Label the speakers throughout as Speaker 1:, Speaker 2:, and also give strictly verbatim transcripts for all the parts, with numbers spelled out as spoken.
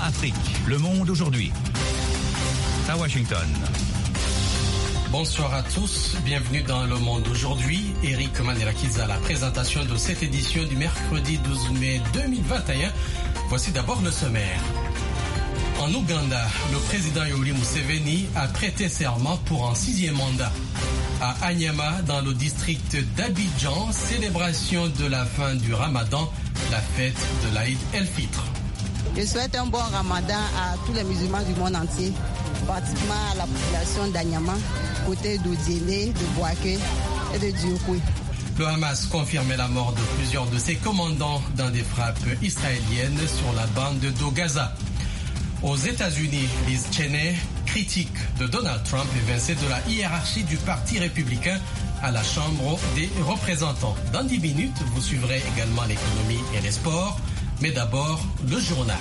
Speaker 1: Afrique. Le monde aujourd'hui. À Washington.
Speaker 2: Bonsoir à tous, bienvenue dans Le Monde aujourd'hui. Eric Manirakiz à la présentation de cette édition du mercredi douze mai deux mille vingt et un. Voici d'abord le sommaire. En Ouganda, le président Yoweri Museveni a prêté serment pour un sixième mandat. À Anyama, dans le district d'Abidjan, célébration de la fin du Ramadan, la fête de l'Aïd el-Fitr.
Speaker 3: Je souhaite un bon Ramadan à tous les musulmans du monde entier, particulièrement à la population d'Anyama, côté d'Odiélé, de Boaké et de Diokwe.
Speaker 2: Le Hamas confirme la mort de plusieurs de ses commandants dans des frappes israéliennes sur la bande de Gaza. Aux États-Unis, Liz Cheney, critique de Donald Trump, évincée de la hiérarchie du Parti républicain à la Chambre des représentants. Dans dix minutes, vous suivrez également l'économie et les sports. Mais d'abord, le journal.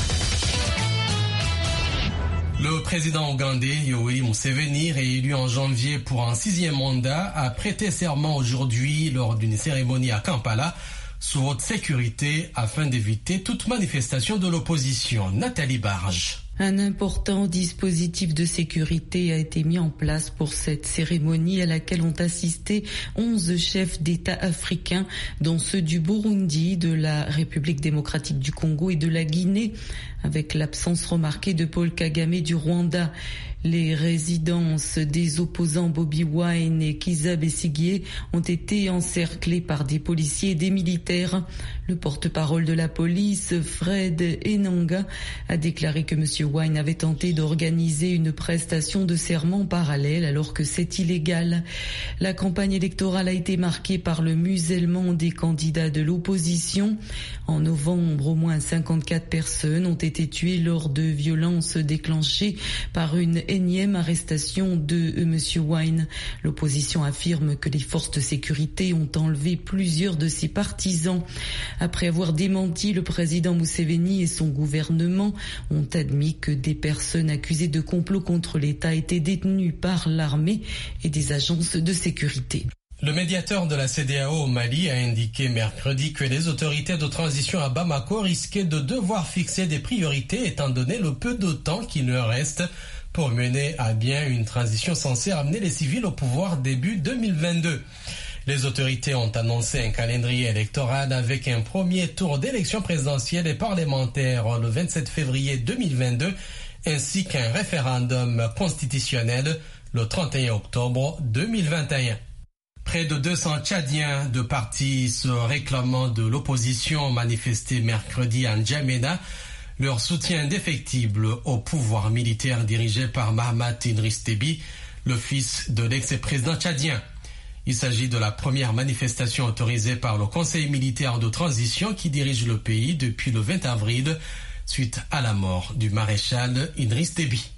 Speaker 2: Le président ougandais Yoweri Museveni, réélu en janvier pour un sixième mandat, a prêté serment aujourd'hui lors d'une cérémonie à Kampala sous haute sécurité afin d'éviter toute manifestation de l'opposition. Nathalie Barge.
Speaker 4: Un important dispositif de sécurité a été mis en place pour cette cérémonie à laquelle ont assisté onze chefs d'État africains, dont ceux du Burundi, de la République démocratique du Congo et de la Guinée, avec l'absence remarquée de Paul Kagame du Rwanda. Les résidences des opposants Bobi Wine et Kizza Besigye ont été encerclées par des policiers et des militaires. Le porte-parole de la police, Fred Enanga, a déclaré que M. Wine avait tenté d'organiser une prestation de serment parallèle alors que c'est illégal. La campagne électorale a été marquée par le musellement des candidats de l'opposition. En novembre, au moins cinquante-quatre personnes ont été tuées lors de violences déclenchées par une énième arrestation de M. Wine. L'opposition affirme que les forces de sécurité ont enlevé plusieurs de ses partisans. Après avoir démenti, le président Museveni et son gouvernement ont admis que des personnes accusées de complot contre l'État étaient détenues par l'armée et des agences de sécurité.
Speaker 2: Le médiateur de la C E D E A O au Mali a indiqué mercredi que les autorités de transition à Bamako risquaient de devoir fixer des priorités étant donné le peu de temps qu'il leur reste pour mener à bien une transition censée amener les civils au pouvoir début deux mille vingt-deux. Les autorités ont annoncé un calendrier électoral avec un premier tour d'élection présidentielle et parlementaire le vingt-sept février deux mille vingt-deux ainsi qu'un référendum constitutionnel le trente et un octobre deux mille vingt et un. Près de deux cents Tchadiens de partis se réclamant de l'opposition ont manifesté mercredi à N'Djamena leur soutien indéfectible au pouvoir militaire dirigé par Mahamat Idriss Déby, le fils de l'ex-président tchadien. Il s'agit de la première manifestation autorisée par le Conseil militaire de transition qui dirige le pays depuis le vingt avril, suite à la mort du maréchal Idriss Déby.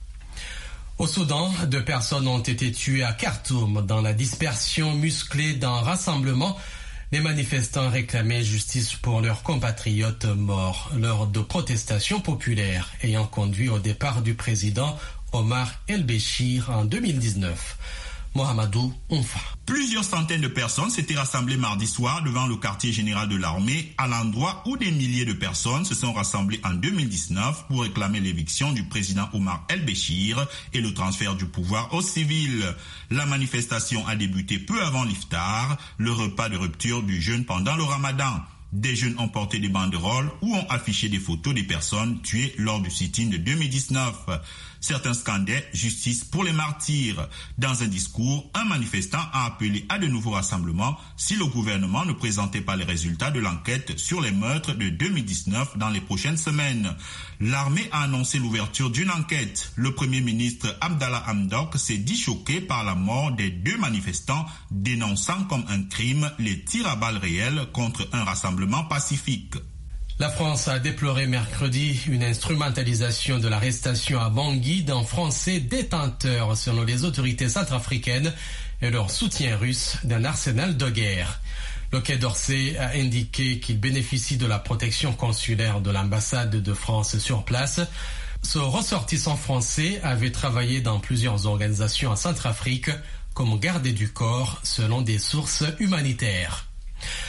Speaker 2: Au Soudan, deux personnes ont été tuées à Khartoum dans la dispersion musclée d'un rassemblement. Les manifestants réclamaient justice pour leurs compatriotes morts lors de protestations populaires ayant conduit au départ du président Omar el-Béchir en deux mille dix-neuf. Mohamedou Oumfa.
Speaker 5: Plusieurs centaines de personnes s'étaient rassemblées mardi soir devant le quartier général de l'armée, à l'endroit où des milliers de personnes se sont rassemblées en deux mille dix-neuf pour réclamer l'éviction du président Omar el-Béchir et le transfert du pouvoir aux civils. La manifestation a débuté peu avant l'iftar, le repas de rupture du jeûne pendant le ramadan. Des jeunes ont porté des banderoles ou ont affiché des photos des personnes tuées lors du sit-in de deux mille dix-neuf. Certains scandaient « Justice pour les martyrs ». Dans un discours, un manifestant a appelé à de nouveaux rassemblements si le gouvernement ne présentait pas les résultats de l'enquête sur les meurtres de deux mille dix-neuf dans les prochaines semaines. L'armée a annoncé l'ouverture d'une enquête. Le Premier ministre Abdallah Hamdok s'est dit choqué par la mort des deux manifestants, dénonçant comme un crime les tirs à balles réelles contre un rassemblement pacifique.
Speaker 2: La France a déploré mercredi une instrumentalisation de l'arrestation à Bangui d'un Français détenteur, selon les autorités centrafricaines, et leur soutien russe d'un arsenal de guerre. Le Quai d'Orsay a indiqué qu'il bénéficie de la protection consulaire de l'ambassade de France sur place. Ce ressortissant français avait travaillé dans plusieurs organisations en Centrafrique comme gardé du corps, selon des sources humanitaires.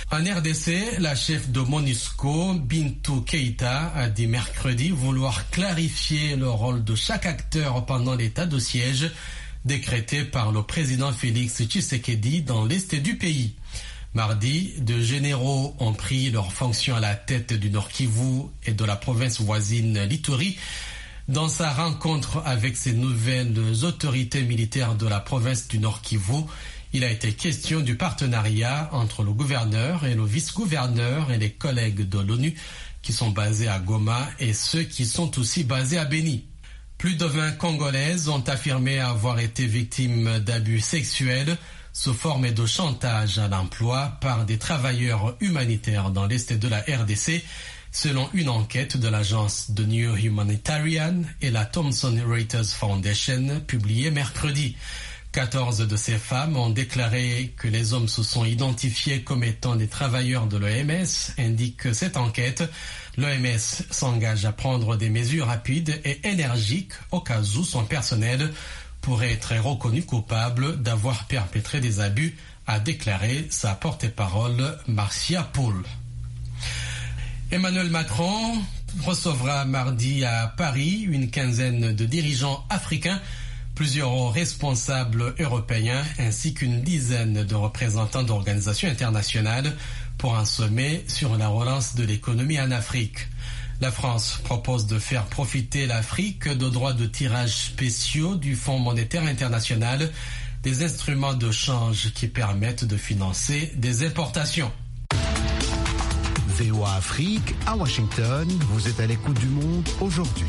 Speaker 2: En R D C, la chef de MONUSCO, Bintou Keïta, a dit mercredi vouloir clarifier le rôle de chaque acteur pendant l'état de siège décrété par le président Félix Tshisekedi dans l'est du pays. Mardi, deux généraux ont pris leurs fonctions à la tête du Nord Kivu et de la province voisine l'Ituri. Dans sa rencontre avec ces nouvelles autorités militaires de la province du Nord Kivu, il a été question du partenariat entre le gouverneur et le vice-gouverneur et les collègues de l'ONU qui sont basés à Goma et ceux qui sont aussi basés à Beni. Plus de vingt Congolaises ont affirmé avoir été victimes d'abus sexuels sous forme de chantage à l'emploi par des travailleurs humanitaires dans l'est de la R D C, selon une enquête de l'agence The New Humanitarian et la Thomson Reuters Foundation publiée mercredi. quatorze de ces femmes ont déclaré que les hommes se sont identifiés comme étant des travailleurs de l'O M S, indique cette enquête. L'O M S s'engage à prendre des mesures rapides et énergiques au cas où son personnel pourrait être reconnu coupable d'avoir perpétré des abus, a déclaré sa porte-parole Marcia Poul. Emmanuel Macron recevra mardi à Paris une quinzaine de dirigeants africains, plusieurs responsables européens ainsi qu'une dizaine de représentants d'organisations internationales pour un sommet sur la relance de l'économie en Afrique. La France propose de faire profiter l'Afrique de droits de tirage spéciaux du Fonds monétaire international, des instruments de change qui permettent de financer des importations.
Speaker 6: V O A Afrique à Washington, vous êtes à l'écoute du monde aujourd'hui.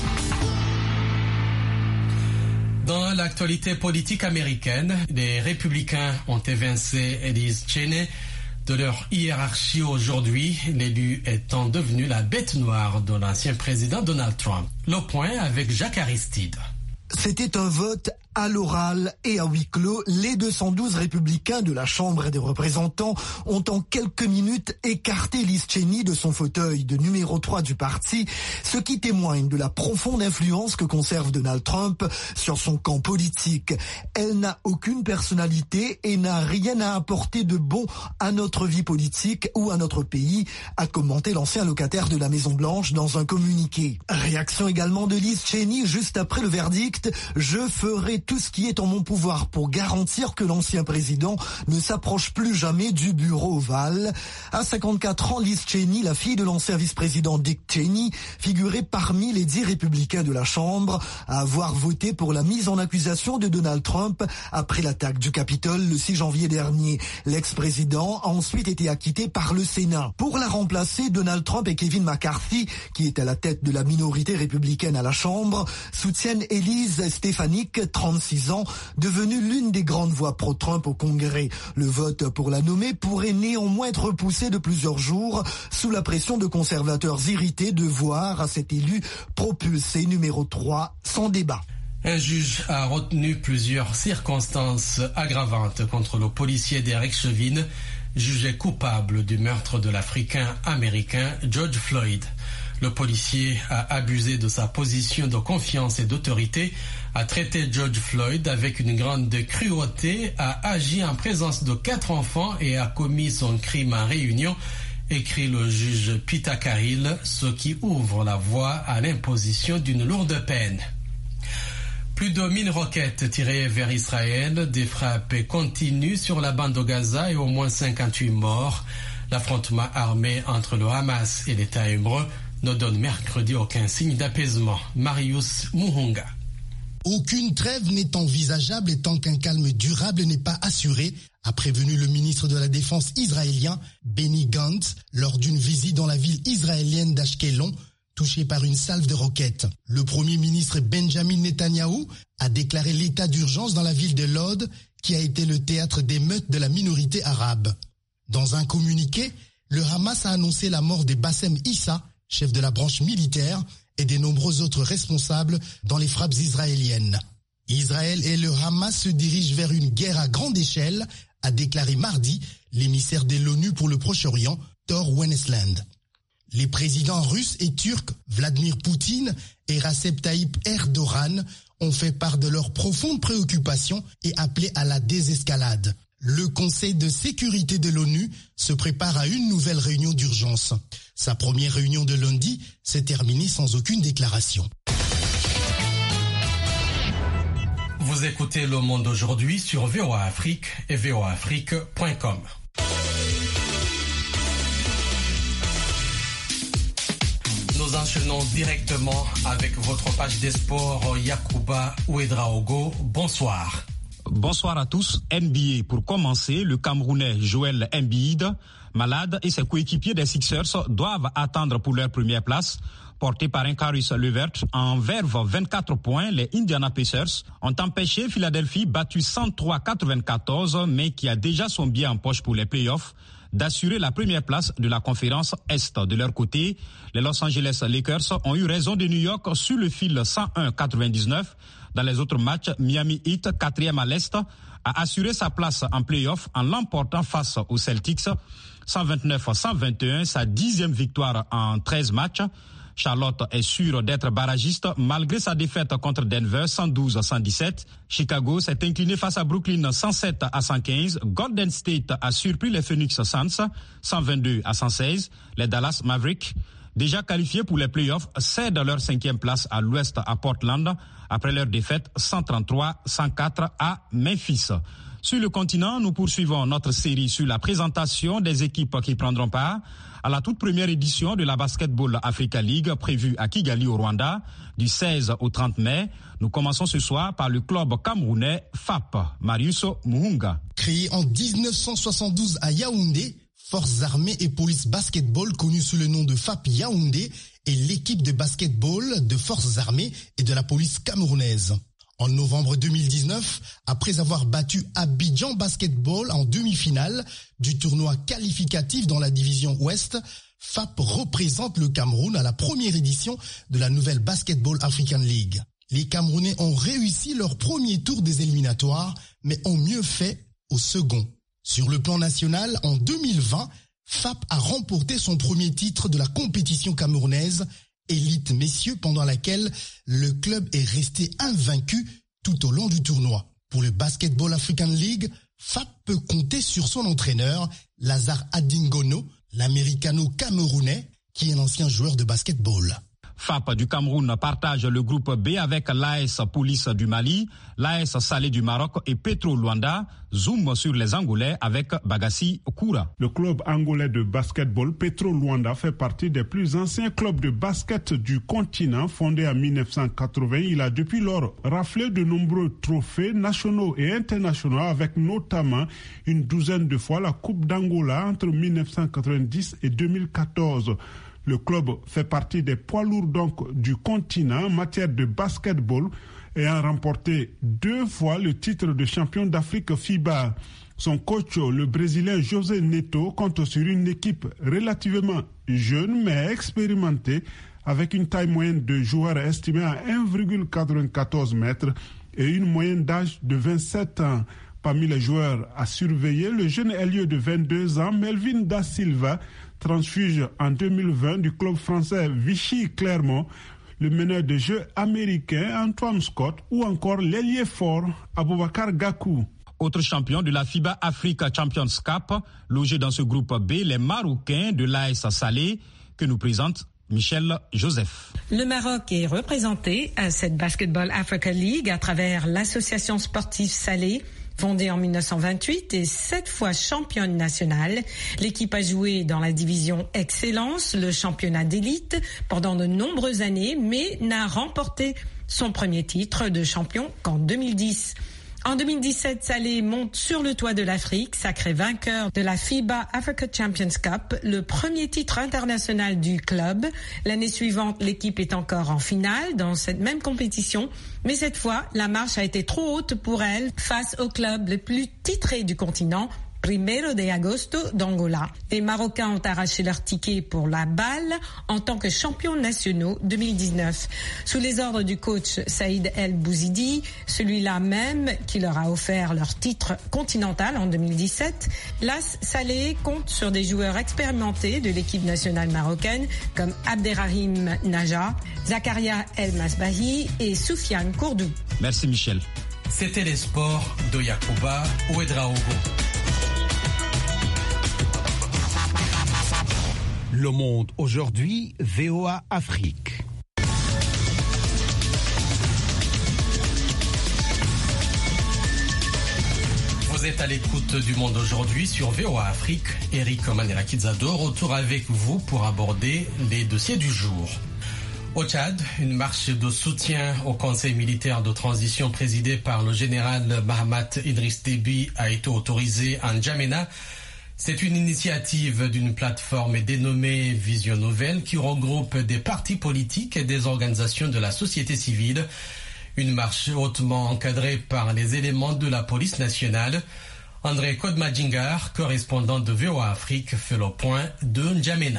Speaker 2: Dans l'actualité politique américaine, les républicains ont évincé Liz Cheney de leur hiérarchie aujourd'hui, l'élu étant devenu la bête noire de l'ancien président Donald Trump. Le point avec Jacques Aristide.
Speaker 7: C'était un vote à l'oral et à huis clos. Les deux cent douze républicains de la Chambre des représentants ont en quelques minutes écarté Liz Cheney de son fauteuil de numéro trois du parti, ce qui témoigne de la profonde influence que conserve Donald Trump sur son camp politique. Elle n'a aucune personnalité et n'a rien à apporter de bon à notre vie politique ou à notre pays, a commenté l'ancien locataire de la Maison-Blanche dans un communiqué. Réaction également de Liz Cheney juste après le verdict. Je ferai tout ce qui est en mon pouvoir pour garantir que l'ancien président ne s'approche plus jamais du bureau ovale. À cinquante-quatre ans, Liz Cheney, la fille de l'ancien vice-président Dick Cheney, figurait parmi les dix républicains de la Chambre à avoir voté pour la mise en accusation de Donald Trump après l'attaque du Capitole le six janvier dernier. L'ex-président a ensuite été acquitté par le Sénat. Pour la remplacer, Donald Trump et Kevin McCarthy, qui est à la tête de la minorité républicaine à la Chambre, soutiennent Elise Stefanik, trente-six ans, devenue l'une des grandes voix pro-Trump au Congrès. Le vote pour la nommer pourrait néanmoins être repoussé de plusieurs jours sous la pression de conservateurs irrités de voir cet élu propulsé numéro trois sans débat.
Speaker 2: Un juge a retenu plusieurs circonstances aggravantes contre le policier Derek Chauvin, jugé coupable du meurtre de l'Africain-Américain George Floyd. Le policier a abusé de sa position de confiance et d'autorité, a traité George Floyd avec une grande cruauté, a agi en présence de quatre enfants et a commis son crime en réunion, écrit le juge Peter Carrill, ce qui ouvre la voie à l'imposition d'une lourde peine. Plus de mille roquettes tirées vers Israël, des frappes continuent sur la bande de Gaza et au moins cinquante-huit morts. L'affrontement armé entre le Hamas et l'État hébreu ne donne mercredi aucun signe d'apaisement. Marius Muhunga.
Speaker 8: Aucune trêve n'est envisageable tant qu'un calme durable n'est pas assuré, a prévenu le ministre de la Défense israélien Benny Gantz lors d'une visite dans la ville israélienne d'Ashkelon, touchée par une salve de roquettes. Le premier ministre Benjamin Netanyahou a déclaré l'état d'urgence dans la ville de Lod, qui a été le théâtre d'émeutes de la minorité arabe. Dans un communiqué, le Hamas a annoncé la mort de Bassem Issa, chef de la branche militaire, et des nombreux autres responsables dans les frappes israéliennes. Israël et le Hamas se dirigent vers une guerre à grande échelle, a déclaré mardi l'émissaire de l'ONU pour le Proche-Orient, Thor Wennesland. Les présidents russes et turcs, Vladimir Poutine et Recep Tayyip Erdogan, ont fait part de leurs profondes préoccupations et appelé à la désescalade. Le Conseil de sécurité de l'ONU se prépare à une nouvelle réunion d'urgence. Sa première réunion de lundi s'est terminée sans aucune déclaration.
Speaker 2: Vous écoutez Le Monde aujourd'hui sur V O A Afrique et V O A Afrique point com. Nous enchaînons directement avec votre page des sports, Yacouba Ouedraogo. Bonsoir.
Speaker 9: Bonsoir à tous. N B A pour commencer, le Camerounais Joel Embiid, malade, et ses coéquipiers des Sixers doivent attendre pour leur première place. Porté par un Caris Levert en verve vingt-quatre points, les Indiana Pacers ont empêché Philadelphie, battu cent trois à quatre-vingt-quatorze, mais qui a déjà son billet en poche pour les playoffs, d'assurer la première place de la conférence Est. De leur côté, les Los Angeles Lakers ont eu raison de New York sur le fil cent un à quatre-vingt-dix-neuf. Dans les autres matchs, Miami Heat, quatrième à l'Est, a assuré sa place en play-off en l'emportant face aux Celtics, cent vingt-neuf à cent vingt et un, sa dixième victoire en treize matchs. Charlotte est sûre d'être barragiste malgré sa défaite contre Denver cent douze à cent dix-sept. Chicago s'est incliné face à Brooklyn cent sept à cent quinze. Golden State a surpris les Phoenix Suns cent vingt-deux à cent seize. Les Dallas Mavericks, déjà qualifiés pour les playoffs, cèdent leur cinquième place à l'ouest à Portland après leur défaite cent trente-trois à cent quatre à Memphis. Sur le continent, nous poursuivons notre série sur la présentation des équipes qui prendront part à la toute première édition de la Basketball Africa League prévue à Kigali au Rwanda du seize au trente mai. Nous commençons ce soir par le club camerounais F A P. Marius Muhunga.
Speaker 8: Créé en dix-neuf cent soixante-douze à Yaoundé, Forces armées et police basketball connue sous le nom de F A P Yaoundé est l'équipe de basketball de Forces armées et de la police camerounaise. En novembre deux mille dix-neuf, après avoir battu Abidjan Basketball en demi-finale du tournoi qualificatif dans la division Ouest, F A P représente le Cameroun à la première édition de la nouvelle Basketball African League. Les Camerounais ont réussi leur premier tour des éliminatoires, mais ont mieux fait au second. Sur le plan national, en deux mille vingt, F A P a remporté son premier titre de la compétition camerounaise Élite Messieurs, pendant laquelle le club est resté invaincu tout au long du tournoi. Pour le Basketball African League, F A P peut compter sur son entraîneur, Lazare Adingono, l'américano-camerounais, qui est un ancien joueur de basketball.
Speaker 9: F A P du Cameroun partage le groupe B avec l'A S Police du Mali, l'A S Salé du Maroc et Petro Luanda. Zoom sur les Angolais avec Bagassi Koura.
Speaker 10: Le club angolais de basketball Petro Luanda fait partie des plus anciens clubs de basket du continent. Fondé en mille neuf cent quatre-vingts, il a depuis lors raflé de nombreux trophées nationaux et internationaux, avec notamment une douzaine de fois la Coupe d'Angola entre mille neuf cent quatre-vingt-dix et deux mille quatorze. Le club fait partie des poids lourds donc du continent en matière de basketball, ayant remporté deux fois le titre de champion d'Afrique FIBA. Son coach, le Brésilien José Neto, compte sur une équipe relativement jeune mais expérimentée, avec une taille moyenne de joueurs estimée à un virgule quatre-vingt-quatorze mètres et une moyenne d'âge de vingt-sept ans. Parmi les joueurs à surveiller, le jeune ailier de vingt-deux ans, Melvin Da Silva, transfuge en deux mille vingt du club français Vichy Clermont, le meneur de jeu américain Antoine Scott ou encore l'ailier fort Aboubakar Gakou.
Speaker 9: Autre champion de la FIBA Africa Champions Cup, logé dans ce groupe B, les Marocains de l'A S Salé, que nous présente Michel Joseph.
Speaker 11: Le Maroc est représenté à cette Basketball Africa League à travers l'association sportive Salé, fondée en mille neuf cent vingt-huit et sept fois championne nationale. L'équipe a joué dans la division Excellence, le championnat d'élite, pendant de nombreuses années, mais n'a remporté son premier titre de champion qu'en deux mille dix. En deux mille dix-sept, Salé monte sur le toit de l'Afrique, sacré vainqueur de la FIBA Africa Champions Cup, le premier titre international du club. L'année suivante, l'équipe est encore en finale dans cette même compétition, mais cette fois, la marche a été trop haute pour elle face au club le plus titré du continent, Primero de Agosto d'Angola. Les Marocains ont arraché leur ticket pour la balle en tant que champions nationaux deux mille dix-neuf. Sous les ordres du coach Saïd El Bouzidi, celui-là même qui leur a offert leur titre continental en deux mille dix-sept, l'A S Salé compte sur des joueurs expérimentés de l'équipe nationale marocaine comme Abderrahim Naja, Zakaria El Masbahi et Soufiane Kourdou.
Speaker 9: Merci Michel.
Speaker 2: C'était les sports de Yacouba Ouedraogo.
Speaker 6: Le Monde aujourd'hui, V O A Afrique.
Speaker 2: Vous êtes à l'écoute du Monde aujourd'hui sur V O A Afrique. Eric Manela-Kizado, retour avec vous pour aborder les dossiers du jour. Au Tchad, une marche de soutien au Conseil militaire de transition présidé par le général Mahamat Idriss Déby a été autorisée en N'Djamena. C'est une initiative d'une plateforme dénommée Vision Nouvelle qui regroupe des partis politiques et des organisations de la société civile. Une marche hautement encadrée par les éléments de la police nationale. André Kodmadjingar, correspondant de V O A Afrique, fait le point de N'Djamena.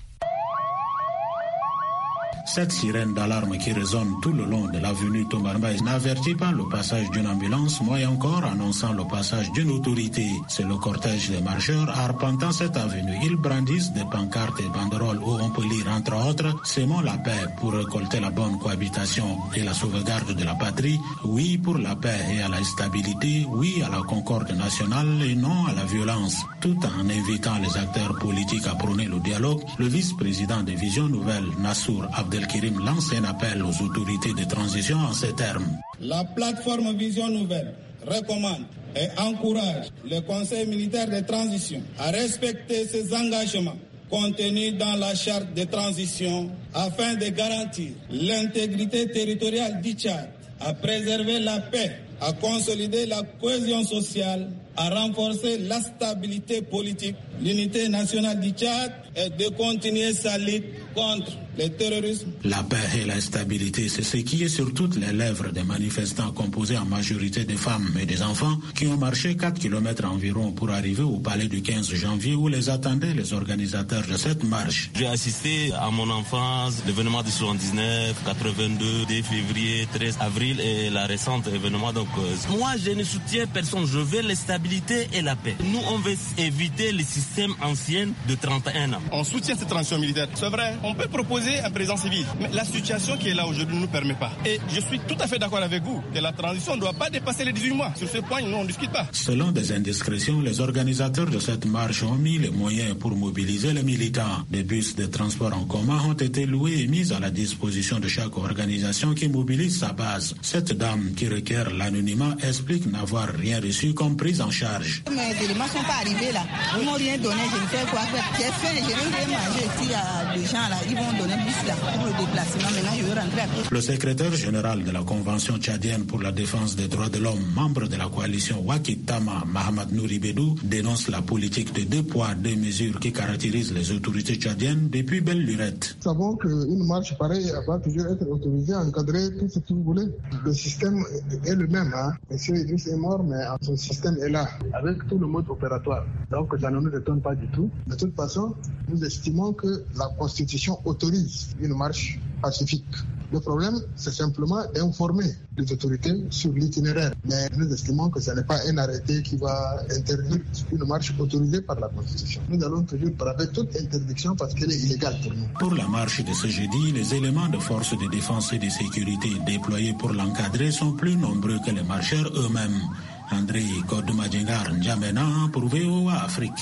Speaker 12: Cette sirène d'alarme qui résonne tout le long de l'avenue Tomarmaï n'avertit pas le passage d'une ambulance, moins encore annonçant le passage d'une autorité. C'est le cortège des marcheurs arpentant cette avenue. Ils brandissent des pancartes et banderoles où on peut lire entre autres « Semons la paix pour récolter la bonne cohabitation et la sauvegarde de la patrie. Oui pour la paix et à la stabilité. Oui à la concorde nationale et non à la violence ». Tout en invitant les acteurs politiques à prôner le dialogue, le vice-président de Vision Nouvelle, Nassour Abdelkirim, lance un appel aux autorités de transition en ces termes.
Speaker 13: La plateforme Vision Nouvelle recommande et encourage le Conseil militaire de transition à respecter ses engagements contenus dans la charte de transition afin de garantir l'intégrité territoriale du Tchad, à préserver la paix, à consolider la cohésion sociale, à renforcer la stabilité politique, l'unité nationale du Tchad et de continuer sa lutte contre le terrorisme.
Speaker 12: La paix et la stabilité, c'est ce qui est sur toutes les lèvres des manifestants composés en majorité des femmes et des enfants qui ont marché quatre kilomètres environ pour arriver au palais du quinze janvier où les attendaient les organisateurs de cette marche.
Speaker 14: J'ai assisté à mon enfance, l'événement de soixante-dix-neuf, quatre-vingt-deux, deux février, treize avril et la récente événement. Donc, euh, moi, je ne soutiens personne. Je veux la stabilité et la paix. Nous, on veut éviter le système ancien de trente et un ans.
Speaker 15: On soutient cette transition militaire. C'est vrai, on peut proposer un président civil. Mais la situation qui est là aujourd'hui ne nous permet pas. Et je suis tout à fait d'accord avec vous que la transition ne doit pas dépasser les dix-huit mois. Sur ce point, nous, on ne discute pas.
Speaker 12: Selon des indiscrétions, les organisateurs de cette marche ont mis les moyens pour mobiliser les militants. Des bus de transport en commun ont été loués et mis à la disposition de chaque organisation qui mobilise sa base. Cette dame qui requiert l'anonymat explique n'avoir rien reçu comme prise en charge.
Speaker 3: Mes éléments ne sont pas arrivés là. Ils m'ont rien donné, je ne sais quoi faire. J'ai faim, je n'ai rien mangé ici à des gens là. Ils vont donner le bus là pour le déplacement. Maintenant, je veux rentrer à pied.
Speaker 12: Le secrétaire général de la Convention tchadienne pour la défense des droits de l'homme, membre de la coalition Wakitama, Mahamad Nouribedou, dénonce la politique de deux poids, deux mesures qui caractérise les autorités tchadiennes depuis belle lurette.
Speaker 16: Nous savons qu'une marche pareille va toujours être autorisée, encadrée, tout ce que vous voulez. Le système est le même. Hein. Monsieur Idriss est mort, mais son système est là, avec tout le mode opératoire. Donc ça ne nous étonne pas du tout. De toute façon, nous estimons que la Constitution autorise une marche pacifique. Le problème, c'est simplement d'informer les autorités sur l'itinéraire. Mais nous estimons que ce n'est pas un arrêté qui va interdire une marche autorisée par la Constitution. Nous allons toujours braver toute interdiction parce qu'elle est illégale pour nous.
Speaker 12: Pour la marche de ce jeudi, les éléments de forces de défense et de sécurité déployés pour l'encadrer sont plus nombreux que les marcheurs eux-mêmes. André Kodmadjingar, N'Djamena pour V O A Afrique.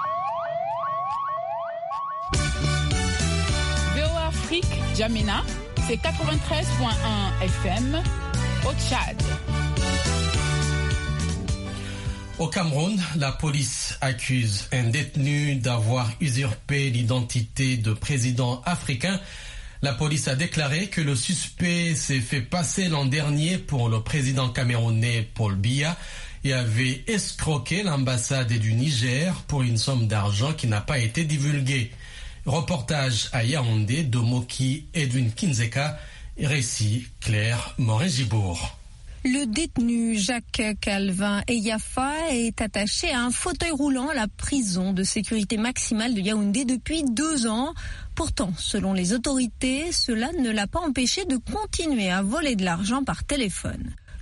Speaker 17: V O A Afrique, N'Djamena, c'est quatre-vingt-treize virgule un F M au Tchad.
Speaker 2: Au Cameroun, la police accuse un détenu d'avoir usurpé l'identité de président africain. La police a déclaré que le suspect s'est fait passer l'an dernier pour le président camerounais Paul Biya et avait escroqué l'ambassade du Niger pour une somme d'argent qui n'a pas été divulguée. Reportage à Yaoundé de Moki Edwin Kinzeka, récit Claire Morin-Gibourg.
Speaker 18: Le détenu Jacques Calvin Eyafa est attaché à un fauteuil roulant à la prison de sécurité maximale de Yaoundé depuis deux ans. Pourtant, selon les autorités, cela ne l'a pas empêché de continuer à voler de l'argent par téléphone.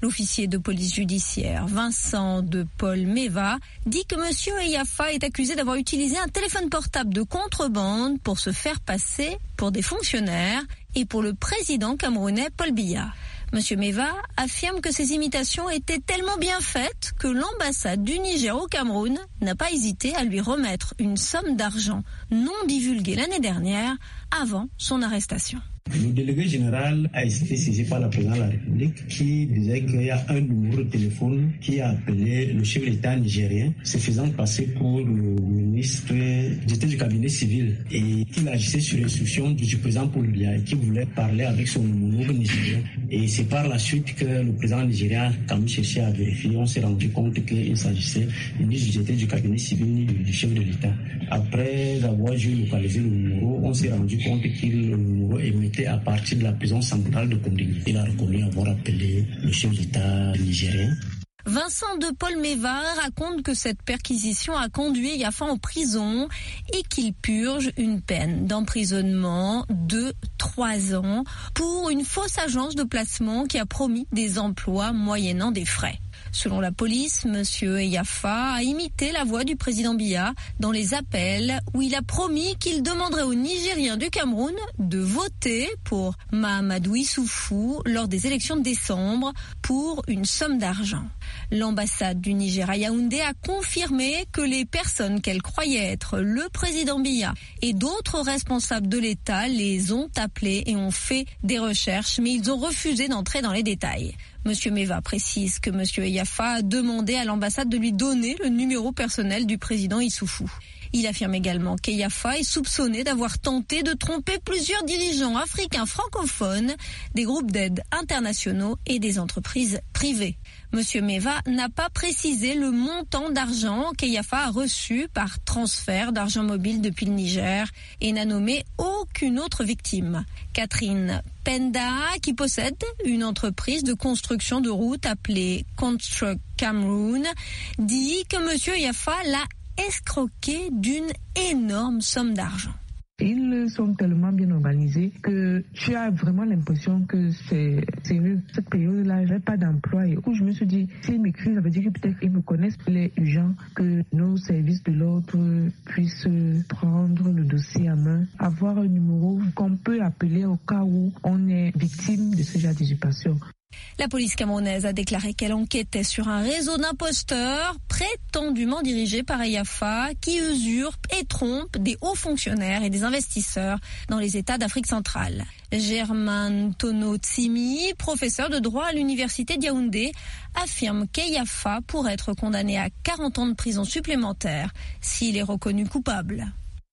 Speaker 18: L'officier de police judiciaire Vincent de Paul Meva dit que M. Eyafa est accusé d'avoir utilisé un téléphone portable de contrebande pour se faire passer pour des fonctionnaires et pour le président camerounais Paul Biya. M. Meva affirme que ces imitations étaient tellement bien faites que l'ambassade du Niger au Cameroun n'a pas hésité à lui remettre une somme d'argent non divulguée l'année dernière avant son arrestation.
Speaker 12: Le délégué général a été saisi par la présidente de la République qui disait qu'il y a un numéro de téléphone qui a appelé le chef de l'État nigérien, se faisant passer pour le ministre d'État du cabinet civil et qu'il agissait sur l'instruction du président Paul Biya et qui voulait parler avec son homologue nigérien. Et c'est par la suite que le président nigérien a quand même cherché à vérifier. On s'est rendu compte qu'il s'agissait ni du État du cabinet civil ni du chef de l'État. Après avoir géolocalisé le numéro, on s'est rendu compte que le numéro émettait à partir de la prison centrale de Kondé. Il a reconnu avoir appelé le chef d'État nigérien.
Speaker 18: Vincent de Paul Meva raconte que cette perquisition a conduit Eyafa en prison et qu'il purge une peine d'emprisonnement de trois ans pour une fausse agence de placement qui a promis des emplois moyennant des frais. Selon la police, M. Eyafa a imité la voix du président Biya dans les appels où il a promis qu'il demanderait aux Nigériens du Cameroun de voter pour Mahamadou Issoufou lors des élections de décembre pour une somme d'argent. L'ambassade du Niger à Yaoundé a confirmé que les personnes qu'elle croyait être le président Biya et d'autres responsables de l'État les ont appelés et ont fait des recherches, mais ils ont refusé d'entrer dans les détails. Monsieur Meva précise que Monsieur Eyafa a demandé à l'ambassade de lui donner le numéro personnel du président Issoufou. Il affirme également qu'Eyafa est soupçonné d'avoir tenté de tromper plusieurs dirigeants africains francophones, des groupes d'aide internationaux et des entreprises privées. Monsieur Meva n'a pas précisé le montant d'argent qu'Eyafa a reçu par transfert d'argent mobile depuis le Niger et n'a nommé aucune autre victime. Catherine Penda, qui possède une entreprise de construction de routes appelée Construct Cameroun, dit que Monsieur Eyafa l'a escroqué d'une énorme somme d'argent.
Speaker 19: Ils sont tellement bien organisés que tu as vraiment l'impression que c'est sérieux. Cette période-là, je n'avais pas d'emploi et où je me suis dit, s'ils m'écrivent, ça veut dire que peut-être ils me connaissent. Il est urgent que nos services de l'ordre puissent prendre le dossier à main, avoir un numéro qu'on peut appeler au cas où on est victime de ce genre d'usurpation.
Speaker 18: La police camerounaise a déclaré qu'elle enquêtait sur un réseau d'imposteurs prétendument dirigé par Eyafa qui usurpe et trompe des hauts fonctionnaires et des investisseurs dans les États d'Afrique centrale. Germain Tono Tsimi, professeur de droit à l'université de Yaoundé, affirme qu'Eyafa pourrait être condamné à quarante ans de prison supplémentaire s'il est reconnu coupable.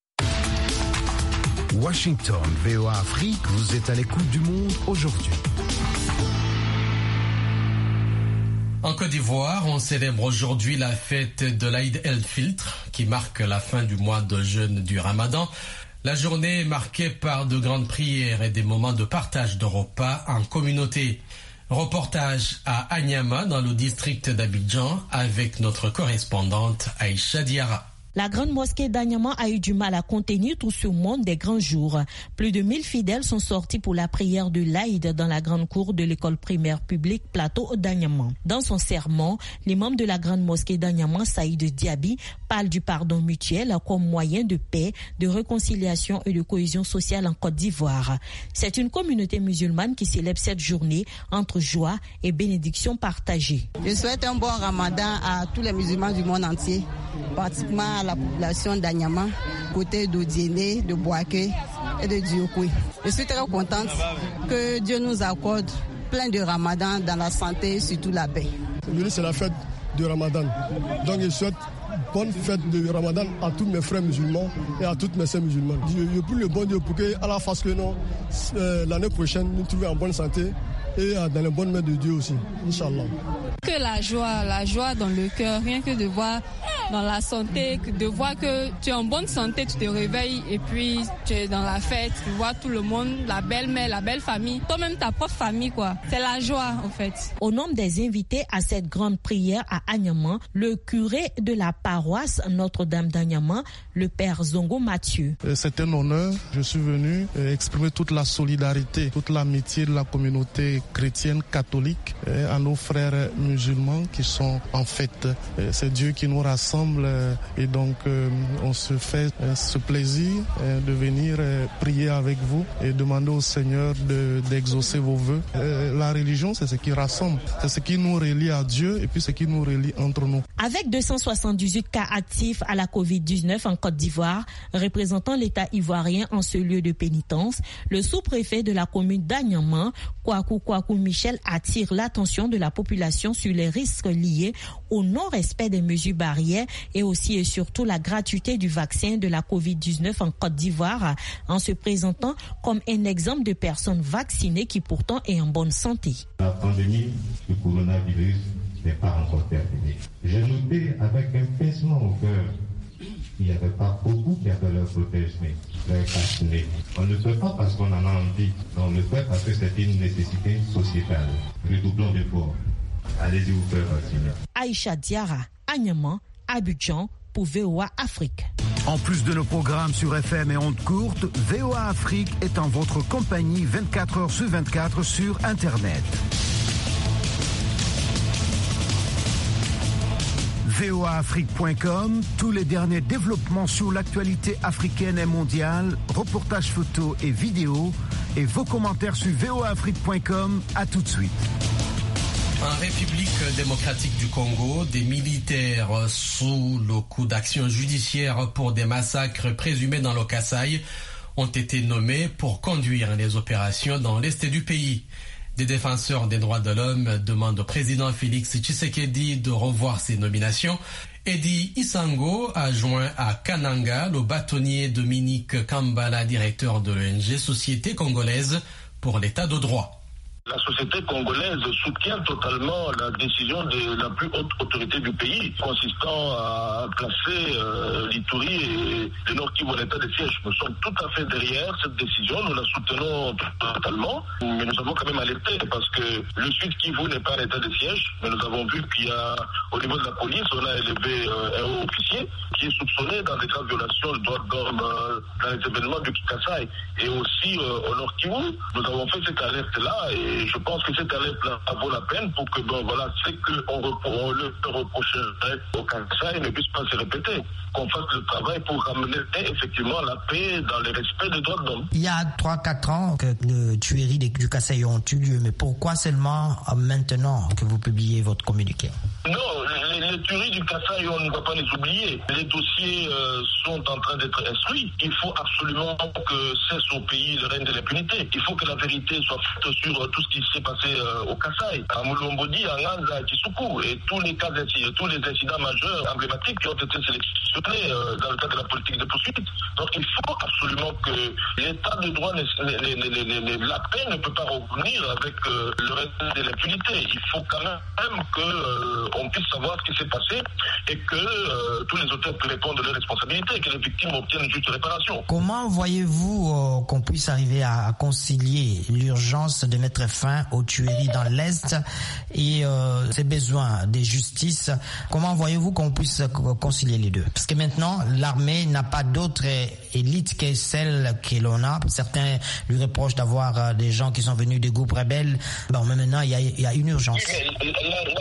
Speaker 6: Washington, V O A Afrique, vous êtes à l'écoute du monde aujourd'hui.
Speaker 2: En Côte d'Ivoire, on célèbre aujourd'hui la fête de l'Aïd el-Fitr, qui marque la fin du mois de jeûne du Ramadan. La journée est marquée par de grandes prières et des moments de partage de repas en communauté. Reportage à Anyama, dans le district d'Abidjan, avec notre correspondante Aïcha Diarra.
Speaker 20: La grande mosquée d'Anyama a eu du mal à contenir tout ce monde des grands jours. Plus de mille fidèles sont sortis pour la prière de l'Aïd dans la grande cour de l'école primaire publique Plateau d'Anyama. Dans son sermon, l'imam de la grande mosquée d'Anyama, Saïd Diaby, parle du pardon mutuel comme moyen de paix, de réconciliation et de cohésion sociale en Côte d'Ivoire. C'est une communauté musulmane qui célèbre cette journée entre joie et bénédiction partagée.
Speaker 3: Je souhaite un bon ramadan à tous les musulmans du monde entier, particulièrement à la population d'Anyama, côté d'Odiéné, de Boaké et de Diokoué. Je suis très contente que Dieu nous accorde plein de ramadan dans la santé et surtout la paix.
Speaker 21: Aujourd'hui, c'est la fête de Ramadan. Donc je souhaite bonne fête de Ramadan à tous mes frères musulmans et à toutes mes sœurs musulmanes. Je, je prie le bon Dieu pour qu'à la face que non, euh, l'année prochaine, nous trouvions en bonne santé et dans les bonnes mains de Dieu aussi, Inch'Allah.
Speaker 22: Que la joie, la joie dans le cœur, rien que de voir dans la santé, de voir que tu es en bonne santé, tu te réveilles et puis tu es dans la fête, tu vois tout le monde, la belle-mère, la belle famille, toi-même ta propre famille, quoi. C'est la joie, en fait.
Speaker 20: Au nom des invités à cette grande prière à Anyama, le curé de la paroisse paroisse Notre-Dame d'Anyama, le père Zongo Mathieu.
Speaker 1: C'est un honneur. Je suis venu exprimer toute la solidarité, toute l'amitié de la communauté chrétienne catholique à nos frères musulmans qui sont en fête. C'est Dieu qui nous rassemble et donc on se fait ce plaisir de venir prier avec vous et demander au Seigneur de, d'exaucer vos vœux. La religion, c'est ce qui rassemble, c'est ce qui nous relie à Dieu et puis ce qui nous relie entre nous.
Speaker 20: Avec deux cent soixante-dix-huit cas actifs à la covid dix-neuf en Côte d'Ivoire, représentant l'État ivoirien en ce lieu de pénitence, le sous-préfet de la commune d'Anyama, Kwaku Kwaku Michel, attire l'attention de la population sur les risques liés au non-respect des mesures barrières et aussi et surtout la gratuité du vaccin de la covid dix-neuf en Côte d'Ivoire, en se présentant comme un exemple de personnes vaccinées qui pourtant est en bonne santé.
Speaker 4: La pandémie du coronavirus n'est pas encore terminée. J'ai noté avec un pincement au cœur qu'il n'y avait pas beaucoup qui avaient leur protège-nez, leur cache-nez. On ne le fait pas parce qu'on en a envie, on le fait parce que c'est une nécessité sociétale. Redoublons d'efforts. Allez-y vous faire vacciner.
Speaker 20: Aïcha Diara, Anyama, Abidjan, pour V O A Afrique.
Speaker 6: En plus de nos programmes sur F M et ondes courtes, V O A Afrique est en votre compagnie vingt-quatre heures sur vingt-quatre sur Internet. V O A Afrique point com, tous les derniers développements sur l'actualité africaine et mondiale, reportages photos et vidéos, et vos commentaires sur V O A Afrique point com. À tout de suite.
Speaker 2: En République démocratique du Congo, des militaires sous le coup d'action judiciaire pour des massacres présumés dans le Kasaï ont été nommés pour conduire les opérations dans l'est du pays. Des défenseurs des droits de l'homme demandent au président Félix Tshisekedi de revoir ses nominations. Eddie Isango a joint à Kananga le bâtonnier Dominique Kambala, directeur de l'O N G Société Congolaise pour l'État de droit.
Speaker 23: La société congolaise soutient totalement la décision de la plus haute autorité du pays, consistant à placer euh, l'Ituri et le Nord Kivu en état de siège. Nous sommes tout à fait derrière cette décision, nous la soutenons totalement, mais nous avons quand même alerté parce que le Sud Kivu n'est pas en état de siège, mais nous avons vu qu'il y a, au niveau de la police, on a élevé euh, un haut officier qui est soupçonné dans des graves violations de droits de l'homme euh, dans les événements du Kasaï et aussi euh, au Nord Kivu. Nous avons fait cette alerte-là et je pense que cette alerte-là vaut la peine pour que, bon, voilà, c'est qu'on on le reprocherait au Kasaï ne puisse pas se répéter. Qu'on fasse le travail pour ramener effectivement la paix dans le respect des droits de l'homme.
Speaker 24: Il y a trois quatre ans que les tueries du Kasaï ont eu lieu, mais pourquoi seulement maintenant que vous publiez votre communiqué?
Speaker 23: Non, les, les tueries du Kasaï, on ne va pas les oublier. Les dossiers euh, sont en train d'être instruits. Il faut absolument que cesse au pays le règne de l'impunité. Il faut que la vérité soit faite sur euh, tout ce qui s'est passé euh, au Kasaï, à Moulombodi, à Nganza, à Kisuku, et tous les cas d'incidents, tous les incidents majeurs emblématiques qui ont été sélectionnés euh, dans le cadre de la politique de poursuite. Donc il faut absolument que l'état de droit, les, les, les, les, les, la paix ne peut pas revenir avec euh, le règne de l'impunité. Il faut quand même que euh, on puisse savoir ce qui s'est passé et que euh, tous les auteurs puissent répondre de leurs responsabilités et que les victimes obtiennent une juste réparation.
Speaker 24: Comment voyez-vous euh, qu'on puisse arriver à, à concilier l'urgence de mettre fin aux tueries dans l'Est et euh, ces besoins de justice? Comment voyez-vous qu'on puisse concilier les deux? Parce que maintenant, l'armée n'a pas d'autre élite que celle que l'on a. Certains lui reprochent d'avoir euh, des gens qui sont venus des groupes rebelles. Bon, mais maintenant, il y a, il y a une urgence.
Speaker 23: Oui,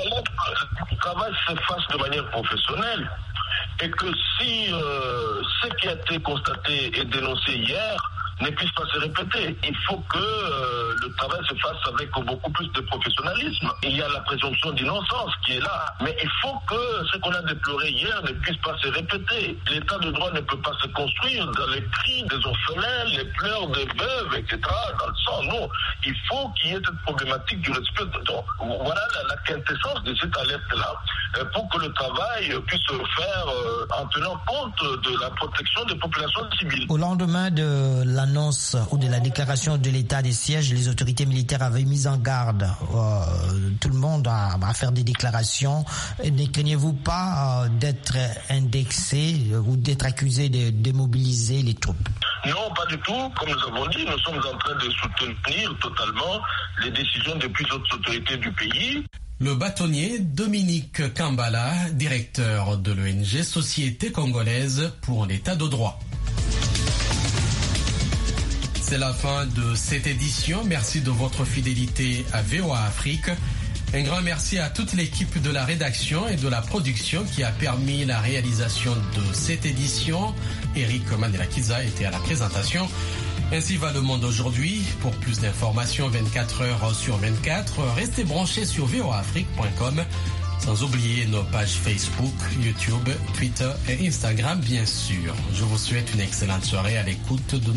Speaker 23: le travail se fasse de manière professionnelle et que si euh, ce qui a été constaté et dénoncé hier ne puisse pas se répéter. Il faut que euh, le travail se fasse avec beaucoup plus de professionnalisme. Il y a la présomption d'innocence qui est là, mais il faut que ce qu'on a déploré hier ne puisse pas se répéter. L'état de droit ne peut pas se construire dans les cris des orphelins, les pleurs des veuves, et cetera, dans le sang. Non, il faut qu'il y ait cette problématique du respect. Donc, voilà la, la quintessence de cette alerte-là, euh, pour que le travail puisse se faire euh, en tenant compte de la protection des populations civiles.
Speaker 24: Au lendemain de la annonce ou de la déclaration de l'état des sièges, les autorités militaires avaient mis en garde euh, tout le monde à, à faire des déclarations. Ne craignez-vous pas euh, d'être indexé euh, ou d'être accusé de démobiliser les troupes?
Speaker 23: Non, pas du tout. Comme nous avons dit, nous sommes en train de soutenir totalement les décisions des plus hautes autorités du pays.
Speaker 2: Le bâtonnier Dominique Kambala, directeur de l'O N G Société congolaise pour l'état de droit. C'est la fin de cette édition. Merci de votre fidélité à V O A Afrique. Un grand merci à toute l'équipe de la rédaction et de la production qui a permis la réalisation de cette édition. Eric Mandela-Kiza était à la présentation. Ainsi va le monde aujourd'hui. Pour plus d'informations vingt-quatre heures sur vingt-quatre, restez branchés sur v o a afrique point com. Sans oublier nos pages Facebook, YouTube, Twitter et Instagram, bien sûr. Je vous souhaite une excellente soirée à l'écoute de